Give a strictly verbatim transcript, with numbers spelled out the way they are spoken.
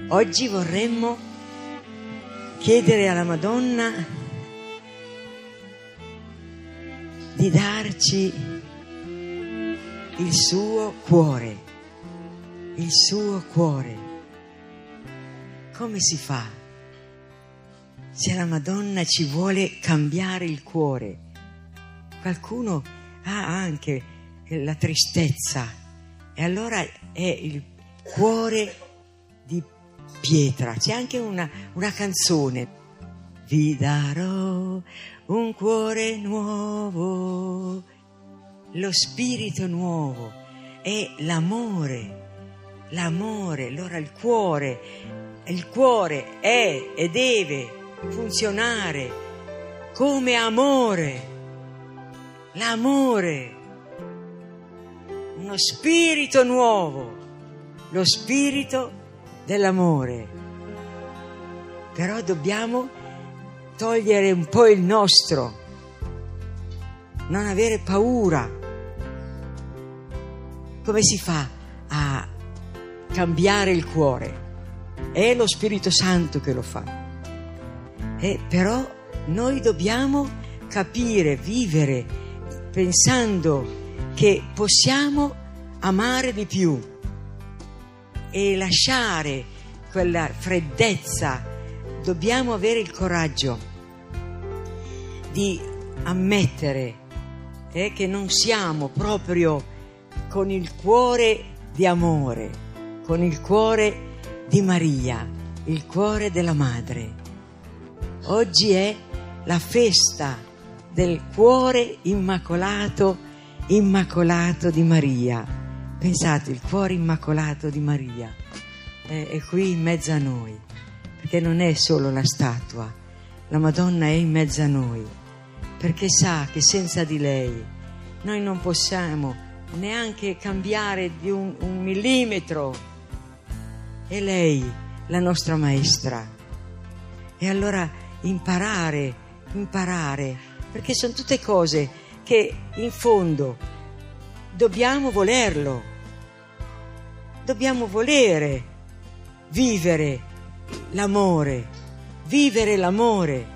Oggi vorremmo chiedere alla Madonna di darci il suo cuore, il suo cuore. Come si fa? Se la Madonna ci vuole cambiare il cuore. Qualcuno ha anche la tristezza e allora è il cuore di pietra. C'è anche una, una canzone: vi darò un cuore nuovo. Lo spirito nuovo è l'amore, l'amore. Allora il cuore, il cuore è e deve funzionare come amore, l'amore, uno spirito nuovo, lo spirito dell'amore. Però dobbiamo togliere un po' il nostro, non avere paura. Come si fa a cambiare il cuore? È lo Spirito Santo che lo fa. E però noi dobbiamo capire, vivere pensando che possiamo amare di più e lasciare quella freddezza. Dobbiamo avere il coraggio di ammettere eh, che non siamo proprio con il cuore di amore, con il cuore di Maria, il cuore della Madre. Oggi è la festa del cuore immacolato, immacolato di Maria. Pensate, il cuore immacolato di Maria è, è qui in mezzo a noi, perché non è solo la statua, la Madonna è in mezzo a noi, perché sa che senza di lei noi non possiamo neanche cambiare di un, un millimetro. È lei la nostra maestra. E allora imparare, imparare, perché sono tutte cose che in fondo dobbiamo volerlo, dobbiamo volere vivere l'amore, vivere l'amore.